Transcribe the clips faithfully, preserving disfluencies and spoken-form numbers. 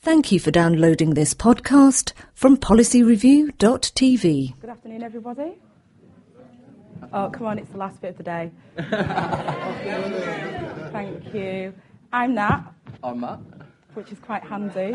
Thank you for downloading this podcast from policy review dot t v. Good afternoon, everybody. Oh, come on, it's the last bit of the day. Thank you. I'm Nat. I'm Matt. Which is quite handy.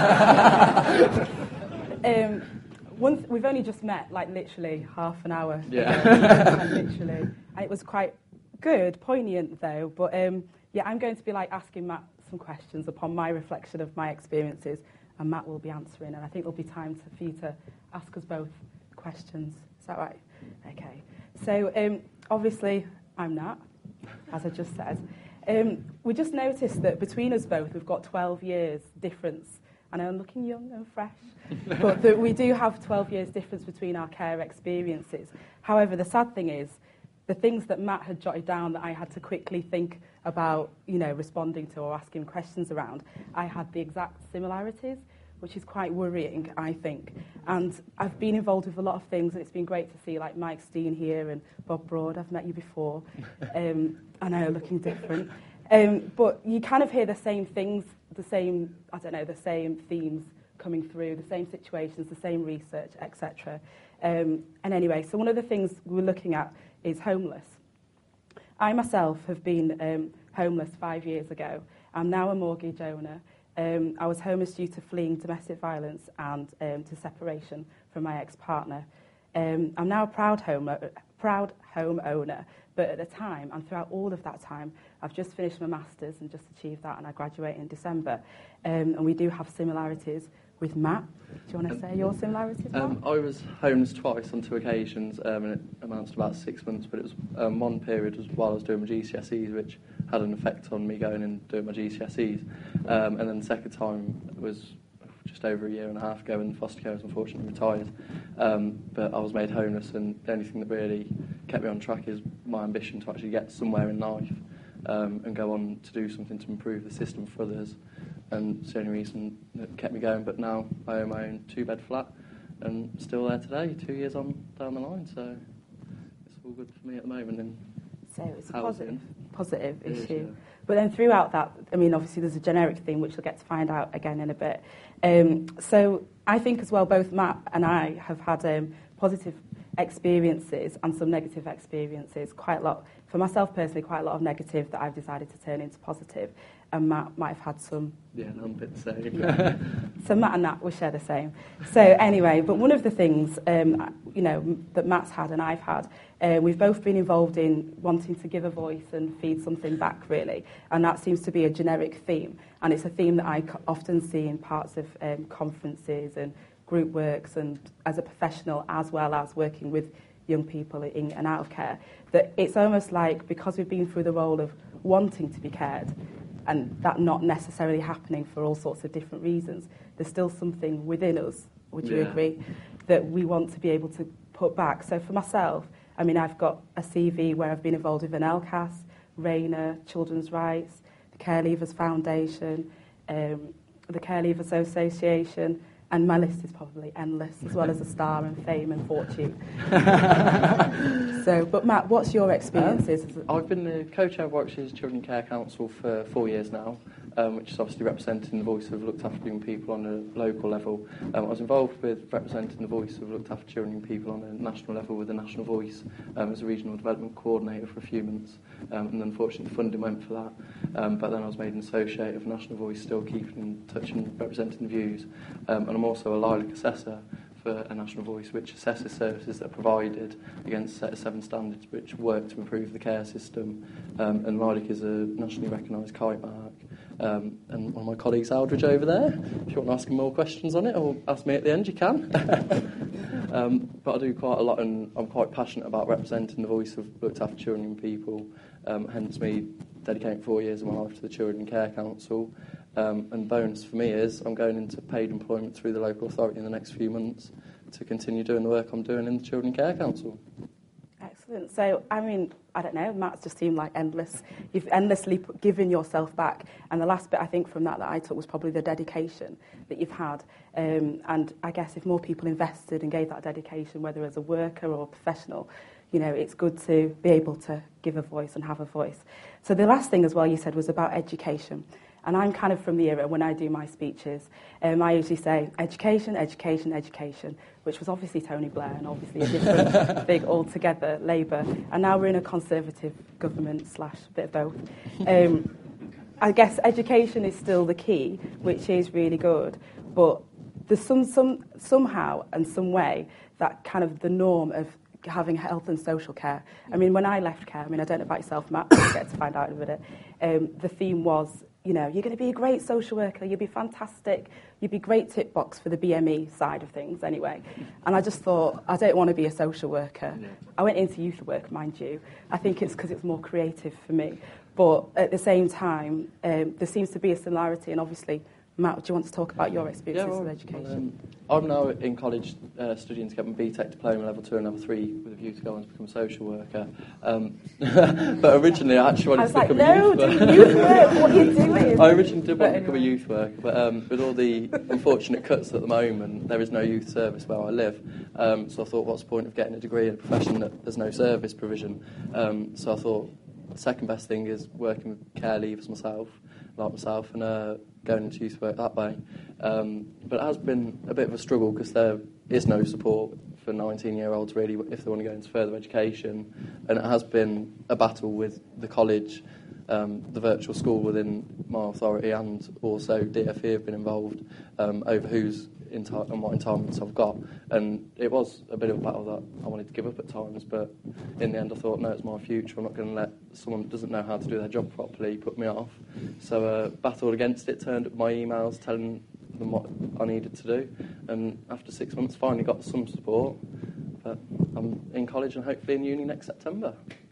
um, one th- we've only just met, like, literally half an hour Yeah. ago. literally. And it was quite good, poignant, though. But, um, yeah, I'm going to be, like, asking Matt some questions upon my reflection of my experiences, and Matt will be answering, and I think there'll be time to, for you to ask us both questions. Is that right? Okay. So, um, obviously, I'm Nat, as I just said. Um, we just noticed that between us both, we've got twelve years difference. I know I'm looking young and fresh, but that we do have twelve years difference between our care experiences. However, the sad thing is, the things that Matt had jotted down that I had to quickly think about, you know, responding to or asking questions around, I had the exact similarities, which is quite worrying, I think. And I've been involved with a lot of things, and it's been great to see, like, Mike Steen here and Bob Broad. I've met you before. Um, I know, looking different. Um, but you kind of hear the same things, the same, I don't know, the same themes coming through, the same situations, the same research, et cetera. Um, and anyway, so one of the things we're looking at is homeless. I myself have been um, homeless five years ago. I'm now a mortgage owner. Um, I was homeless due to fleeing domestic violence and um, to separation from my ex-partner. Um, I'm now a proud home, proud home owner, but at the time, and throughout all of that time, I've just finished my Masters and just achieved that, and I graduate in December. Um, and we do have similarities with Matt. Do you want to say your similarities, Matt? Um, I was homeless twice on two occasions, um, and it amounts to about six months, but it was um, one period was while I was doing my G C S Es, which had an effect on me going and doing my G C S Es. Um, and then the second time was just over a year and a half ago, and foster care was unfortunately retired. Um, but I was made homeless, and the only thing that really kept me on track is my ambition to actually get somewhere in life um, and go on to do something to improve the system for others. And it's the only reason that kept me going. But now I own my own two-bed flat and still there today, two years on down the line. So it's all good for me at the moment. And so it's a positive, positive it issue. Is, yeah. But then throughout that, I mean, obviously there's a generic theme, which we'll get to find out again in a bit. Um, so I think as well, both Matt and I have had um, positive experiences and some negative experiences, quite a lot. For myself personally, quite a lot of negative that I've decided to turn into positive. And Matt might have had some... Yeah, I'm a bit the same. Yeah. So Matt and Nat, we share the same. So anyway, but one of the things, um, you know, that Matt's had and I've had, uh, we've both been involved in wanting to give a voice and feed something back, really. And that seems to be a generic theme. And it's a theme that I often see in parts of um, conferences and group works, and as a professional, as well as working with young people in and out of care, that it's almost like, because we've been through the role of wanting to be cared, and that not necessarily happening for all sorts of different reasons, there's still something within us, would you yeah. agree, that we want to be able to put back. So for myself, I mean, I've got a C V where I've been involved with an L C A S, RAINA, Children's Rights, the Care Leavers Foundation, um, the Care Leavers Association, and my list is probably endless, as well as a star and fame and fortune. So, but Matt, what's your experiences? Um, I've been the co-chair of Warwickshire's Children Care Council for four years now, um, which is obviously representing the voice of looked after young people on a local level. Um, I was involved with representing the voice of looked after children and young people on a national level with the National Voice um, as a regional development coordinator for a few months, um, and unfortunately the funding went for that. Um, but then I was made an associate of National Voice, still keeping in touch and representing the views. Um, and I'm also a lilac assessor for a National Voice, which assesses services that are provided against a set of seven standards which work to improve the care system. Um, and lilac is a nationally recognised kite mark. Um, and one of my colleagues, Aldridge, over there, if you want to ask him more questions on it, or ask me at the end, you can. um, but I do quite a lot, and I'm quite passionate about representing the voice of looked after children and people, um, hence me dedicating four years of my life to the Children Care Council. Um, and bonus for me is I'm going into paid employment through the local authority in the next few months to continue doing the work I'm doing in the Children Care Council. Excellent. So, I mean, I don't know, Matt's just seemed like endless. You've endlessly put, given yourself back. And the last bit, I think, from that that I took was probably the dedication that you've had. Um, and I guess if more people invested and gave that dedication, whether as a worker or a professional, you know, it's good to be able to give a voice and have a voice. So the last thing as well you said was about education. And I'm kind of from the era when I do my speeches, um, I usually say education, education, education, which was obviously Tony Blair and obviously a different big altogether Labour. And now we're in a Conservative government slash bit of both. Um, I guess education is still the key, which is really good, but there's some, some somehow and some way that kind of the norm of having health and social care. I mean, when I left care, I mean, I don't know about yourself, Matt, I'll get to find out in a minute, um, the theme was, you know, you're going to be a great social worker, you'll be fantastic, you'd be great tip box for the B M E side of things anyway. And I just thought, I don't want to be a social worker. Yeah. I went into youth work, mind you. I think it's because it's more creative for me. But at the same time, um, there seems to be a similarity, and obviously, Matt, do you want to talk about your experiences yeah, well, with education? Um, I'm now in college uh, studying to get my B Tech diploma level two and level three with a view to go on to become a social worker. Um, but originally I actually wanted I was to like, become no, a youth worker. do youth work, what are you doing? I originally did want But to become a anyway. youth worker, but um, with all the unfortunate cuts at the moment, there is no youth service where I live. Um, so I thought, what's the point of getting a degree in a profession that there's no service provision? Um, so I thought, the second best thing is working with care leavers myself, like myself, and uh, going into youth work that way. Um, but it has been a bit of a struggle because there is no support for nineteen-year-olds really if they want to go into further education, and it has been a battle with the college, um, the virtual school within my authority, and also D F E have been involved um, over who's enti- and what entitlements I've got. And it was a bit of a battle that I wanted to give up at times, but in the end I thought, no, it's my future. I'm not going to let someone that doesn't know how to do their job properly put me off. So uh, battled against it, turned up my emails telling them what I needed to do, and after six months finally got some support. But I'm in college and hopefully in uni next September.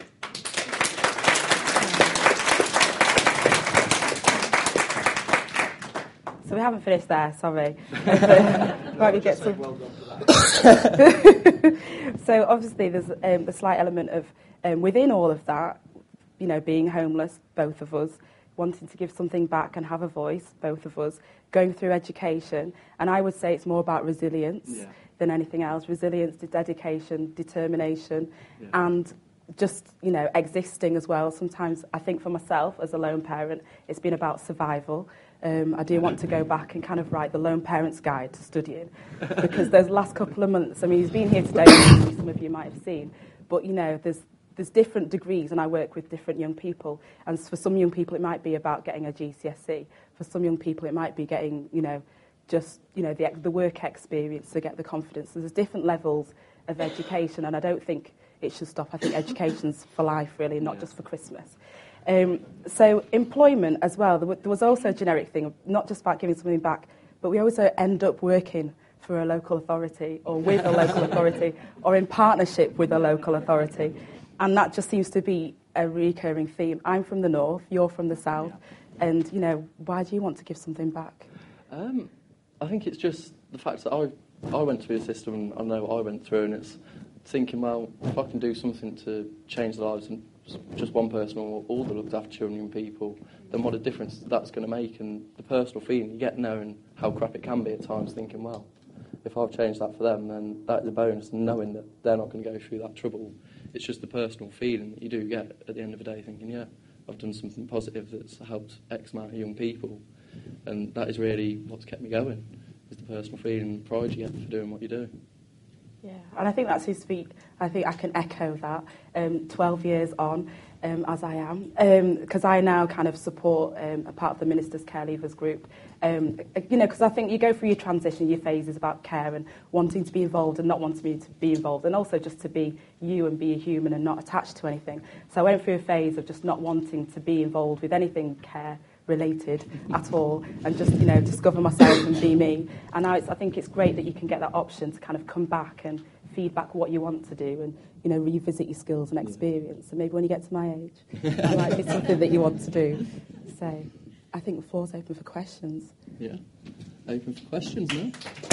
So we haven't finished there, sorry. Right, we get some. Well done for that. So obviously there's um, the slight element of, um, within all of that, you know, being homeless, both of us, wanting to give something back and have a voice, both of us, going through education. And I would say it's more about resilience yeah. than anything else. Resilience, dedication, determination, yeah. and just, you know, existing as well. Sometimes I think for myself as a lone parent, it's been about survival. Um, I do want to go back and kind of write the Lone Parent's Guide to Studying, because those last couple of months, I mean, he's been here today, some of you might have seen, but, you know, there's there's different degrees, and I work with different young people, and for some young people it might be about getting a G C S E, for some young people it might be getting, you know, just, you know, the, the work experience to get the confidence. So there's different levels of education, and I don't think it should stop. I think education's for life, really, not yeah. just for Christmas. Um, so employment as well, there, w- there was also a generic thing, not just about giving something back, but we also end up working for a local authority or with a local authority or in partnership with a local authority. And that just seems to be a recurring theme. I'm from the north, you're from the south, yeah. and, you know, why do you want to give something back? Um, I think it's just the fact that I, I went through the system and I know what I went through, and it's thinking, well, if I can do something to change the lives and just one person or all the looked after children and people, then what a difference that's going to make. And the personal feeling you get knowing how crap it can be at times, thinking, well, if I've changed that for them, then that is a bonus, knowing that they're not going to go through that trouble. It's just the personal feeling that you do get at the end of the day, thinking, yeah, I've done something positive that's helped X amount of young people. And that is really what's kept me going, is the personal feeling and pride you get for doing what you do. Yeah, and I think that's his feat. I think I can echo that. Um, twelve years on, um, as I am, because um, I now kind of support um, a part of the Ministers' Care Leavers group. Um, you know, because I think you go through your transition, your phases about care and wanting to be involved and not wanting to be involved, and also just to be you and be a human and not attached to anything. So I went through a phase of just not wanting to be involved with anything care related at all, and just, you know, discover myself and be me. And now it's, I think it's great that you can get that option to kind of come back and feedback what you want to do and, you know, revisit your skills and experience. And maybe when you get to my age, that might be something that you want to do. So I think the floor's open for questions. Yeah, open for questions now.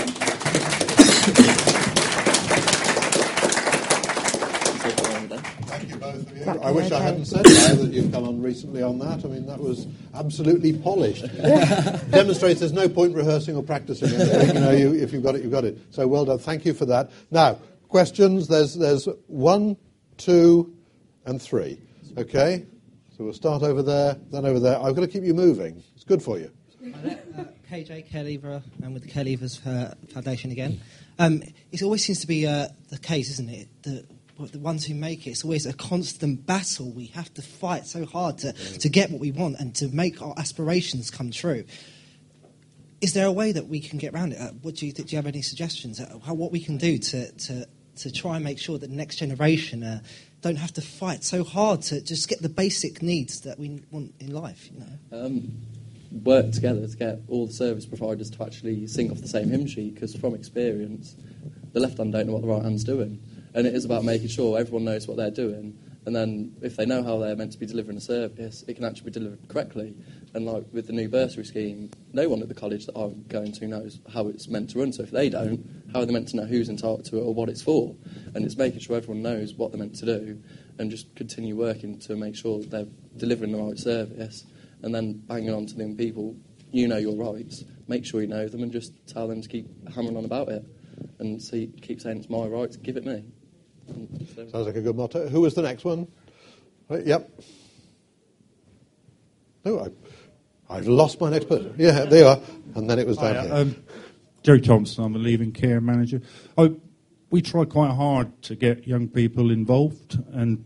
Thank you, both of you. Exactly, I wish okay. I hadn't said now that you've come on recently on that. I mean, that was absolutely polished. Demonstrates there's no point rehearsing or practicing anything. You know, you, if you've got it, you've got it. So well done. Thank you for that. Now, questions. There's there's one, two, and three. Okay. So we'll start over there, then over there. I've got to keep you moving. It's good for you. uh, K J Carelever, and with the Carelevers uh, Foundation again. Um, it always seems to be uh, the case, isn't it? The, the ones who make it, it's always a constant battle. We have to fight so hard to, to get what we want and to make our aspirations come true. Is there a way that we can get around it? Uh, what do you think? Do you have any suggestions? Uh, how, what we can do to, to, to try and make sure that the next generation uh, don't have to fight so hard to just get the basic needs that we want in life? You know. Um, work together to get all the service providers to actually sing off the same hymn sheet, because from experience, the left hand don't know what the right hand's doing, and it is about making sure everyone knows what they're doing, and then if they know how they're meant to be delivering a service, it can actually be delivered correctly. And like with the new bursary scheme, no one at the college that I'm going to knows how it's meant to run, so if they don't, how are they meant to know who's entitled to it or what it's for? And it's making sure everyone knows what they're meant to do and just continue working to make sure that they're delivering the right service. And then banging on to them people, you know your rights, make sure you know them, and just tell them to keep hammering on about it. And see, keep saying it's my rights, give it me. So. Sounds like a good motto. Who was the next one? Right, yep. No, I, I've lost my next person. Yeah, there you are. And then it was down Hi, here. Um, Jerry Thompson, I'm a leaving care manager. I, we try quite hard to get young people involved, and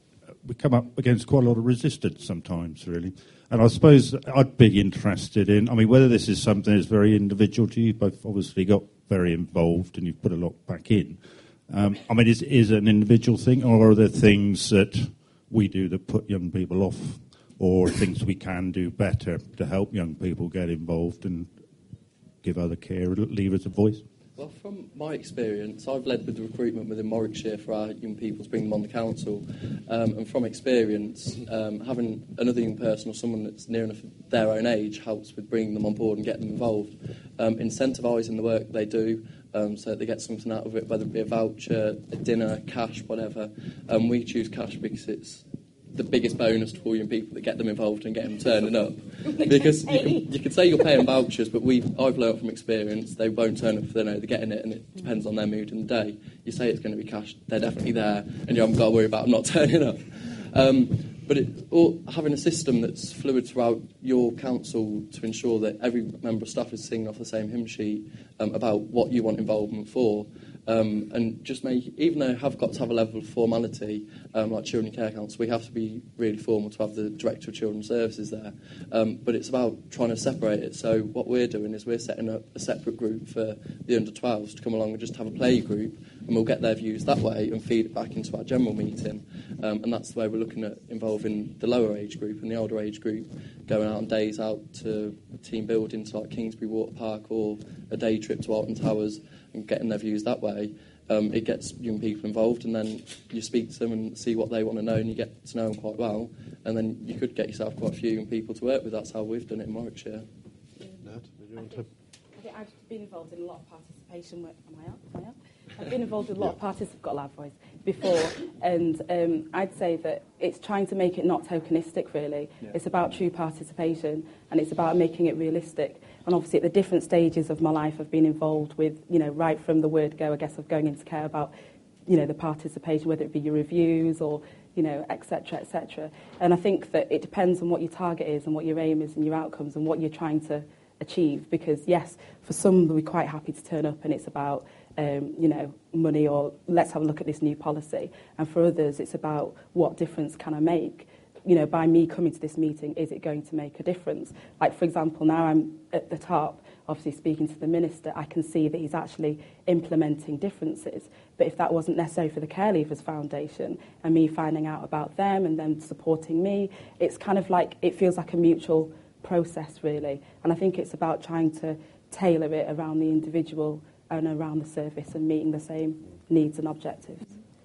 we come up against quite a lot of resistance sometimes, really. And I suppose I'd be interested in, I mean, whether this is something that's very individual to you. You've both obviously got very involved and you've put a lot back in. Um, I mean, is, is it an individual thing, or are there things that we do that put young people off, or things we can do better to help young people get involved and give other care leavers a voice? Well, from my experience, I've led with the recruitment within Warwickshire for our young people to bring them on the council. Um, and from experience, um, having another young person or someone that's near enough their own age helps with bringing them on board and getting them involved. Um, incentivising the work they do um, so that they get something out of it, whether it be a voucher, a dinner, cash, whatever. Um, we choose cash because it's the biggest bonus to all young people that get them involved and get them turning up. Because you can, you can say you're paying vouchers, but we've, I've learned from experience they won't turn up if they know they're getting it, and it depends on their mood in the day. You say it's going to be cash, they're definitely there, and you haven't got to worry about them not turning up. Um, but it, or having a system that's fluid throughout your council to ensure that every member of staff is singing off the same hymn sheet um, about what you want involvement for. Um, and just make, even though have got to have a level of formality, um, like Children Care Council, we have to be really formal to have the Director of Children's Services there. Um, but it's about trying to separate it. So what we're doing is we're setting up a separate group for the under twelves to come along and just have a play group, and we'll get their views that way and feed it back into our general meeting. Um, and that's the way we're looking at involving the lower age group and the older age group, going out on days out to team building to like Kingsbury Water Park or a day trip to Alton Towers, and getting their views that way. Um, it gets young people involved, and then you speak to them and see what they want to know, and you get to know them quite well, and then you could get yourself quite a few young people to work with. That's how we've done it in Warwickshire. Nat, did you want to? I think I've been involved in a lot of participation work. Am I up? Am I up? I've been involved in a lot of participation, got a loud voice, before, and um, I'd say that it's trying to make it not tokenistic, really. Yeah. It's about true participation, and it's about making it realistic. And obviously at the different stages of my life I've been involved with, you know, right from the word go, I guess, of going into care about, you know, the participation, whether it be your reviews or, you know, et cetera, et cetera. And I think that it depends on what your target is and what your aim is and your outcomes and what you're trying to achieve. Because, yes, for some, we're quite happy to turn up and it's about, um, you know, money or let's have a look at this new policy. And for others, it's about what difference can I make? You know, by me coming to this meeting, is it going to make a difference? Like, for example, now I'm at the top, obviously speaking to the Minister, I can see that he's actually implementing differences. But if that wasn't necessary for the Care Leavers Foundation and me finding out about them and them supporting me, it's kind of like, it feels like a mutual process, really. And I think it's about trying to tailor it around the individual and around the service and meeting the same needs and objectives.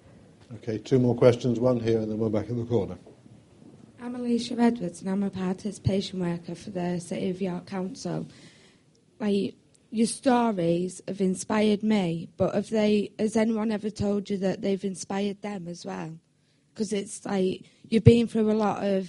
Okay, two more questions, one here and then one back in the corner. I'm Alicia Edwards and I'm a participation worker for the City of York Council. Like, your stories have inspired me, but have they, has anyone ever told you that they've inspired them as well? Because it's like, you've been through a lot of,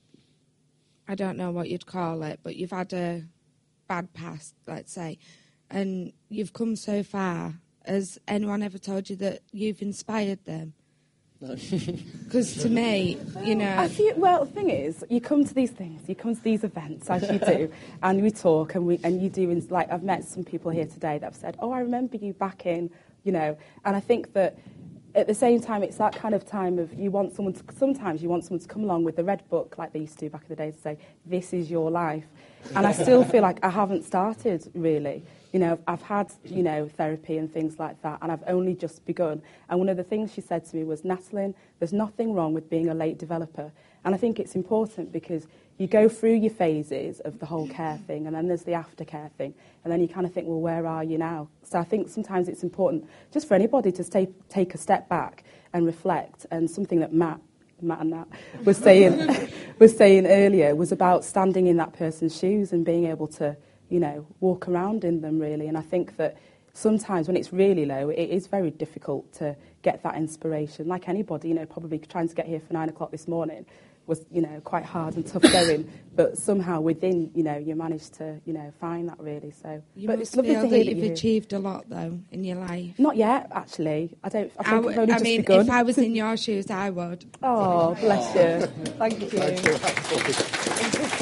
I don't know what you'd call it, but you've had a bad past, let's say, and you've come so far. Has anyone ever told you that you've inspired them? No. Because to me, you know... I feel, well, the thing is, you come to these things, you come to these events, as you do, and we talk, and we and you do, like, I've met some people here today that have said, oh, I remember you back in, you know, and I think that at the same time, it's that kind of time of you want someone to, sometimes you want someone to come along with the red book, like they used to do back in the day, to say, this is your life. And I still feel like I haven't started, really. You know, I've had, you know, therapy and things like that, and I've only just begun. And one of the things she said to me was, Natalin, there's nothing wrong with being a late developer. And I think it's important because you go through your phases of the whole care thing, and then there's the aftercare thing, and then you kind of think, well, where are you now? So I think sometimes it's important just for anybody to stay, take a step back and reflect. And something that Matt, Matt and Nat was saying, was saying earlier was about standing in that person's shoes and being able to, you know, walk around in them, really. And I think that sometimes when it's really low, it is very difficult to get that inspiration. Like anybody, you know, probably trying to get here for nine o'clock this morning was, you know, quite hard and tough going. But somehow within, you know, you managed to, you know, find that, really. So, You but must it's lovely feel to that hear you've that you... achieved a lot, though, in your life. Not yet, actually. I don't. I I, think I've w- only I just mean, begun. if I was in your shoes, I would. Oh, bless you. Thank you.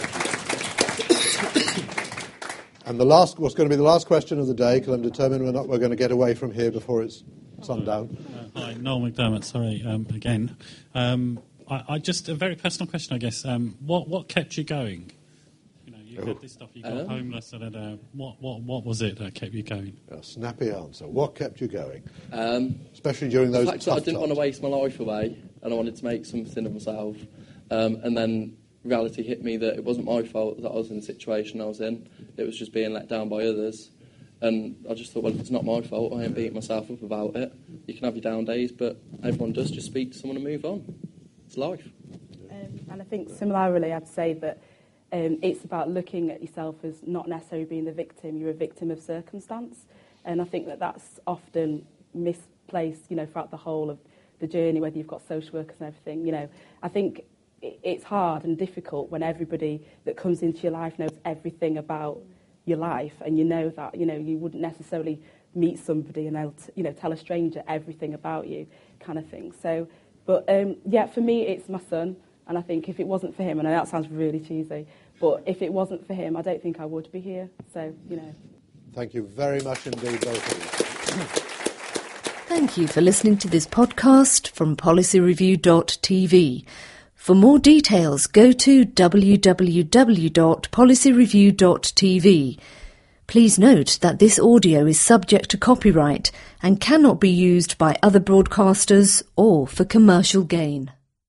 And the last, what's going to be the last question of the day, because I'm determined we're not we're going to get away from here before it's sundown. Uh, hi, Noel McDermott. Sorry, um, again. Um, I, I just a very personal question, I guess. Um, what what kept you going? You know, you Oh. had this stuff. You got Um. homeless. Da, da, da. What what what was it that kept you going? A snappy answer. What kept you going, Um, especially during the those fact that tough I didn't times? want to waste my life away, and I wanted to make something of myself. Um, and then reality hit me that it wasn't my fault that I was in the situation I was in. It was just being let down by others. And I just thought, well, it's not my fault. I ain't beating myself up about it. You can have your down days, but everyone does. Just speak to someone and move on. It's life. Um, and I think similarly, I'd say that um, it's about looking at yourself as not necessarily being the victim. You're a victim of circumstance. And I think that that's often misplaced, you know, throughout the whole of the journey, whether you've got social workers and everything. You know, I think it's hard and difficult when everybody that comes into your life knows everything about your life, and you know that, you know, you wouldn't necessarily meet somebody and they'll, t- you know, tell a stranger everything about you, kind of thing. So, but um, yeah, for me, it's my son, and I think if it wasn't for him, and I know that sounds really cheesy, but if it wasn't for him, I don't think I would be here. So, you know. Thank you very much indeed, both of you. Thank you for listening to this podcast from policy review dot t v. For more details, go to w w w dot policy review dot t v. Please note that this audio is subject to copyright and cannot be used by other broadcasters or for commercial gain.